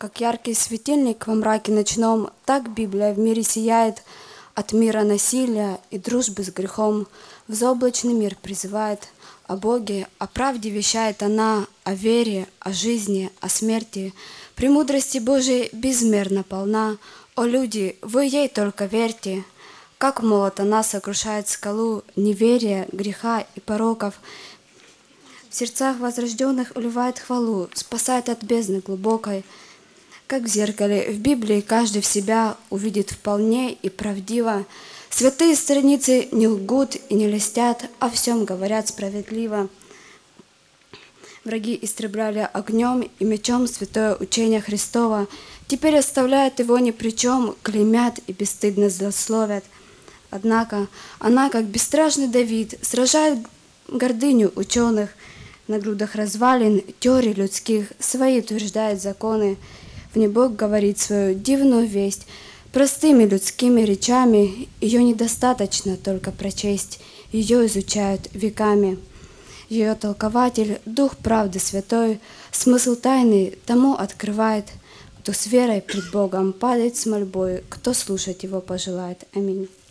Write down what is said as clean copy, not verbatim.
Как яркий светильник во мраке ночном, так Библия в мире сияет, от мира насилия и дружбы с грехом в заоблачный мир призывает. О Боге, о правде вещает она, о вере, о жизни, о смерти. Премудрости Божией безмерно полна. О люди, вы ей только верьте. Как молот она сокрушает скалу неверия, греха и пороков. В сердцах возрожденных уливает хвалу, спасает от бездны глубокой. Как в зеркале в Библии каждый в себя увидит вполне и правдиво. Святые страницы не лгут и не льстят, о всем говорят справедливо. Враги истребляли огнем и мечом святое учение Христова. Теперь оставляют его ни при чем, клеймят и бесстыдно злословят. Однако она, как бесстрашный Давид, сражает гордыню ученых. На грудах развалин, теорий людских, свои утверждает законы. В ней Бог говорит свою дивную весть. Простыми людскими речами ее недостаточно только прочесть, ее изучают веками. Ее толкователь, Дух правды святой, смысл тайны тому открывает, кто с верой пред Богом падает с мольбой, кто слушать его пожелает. Аминь.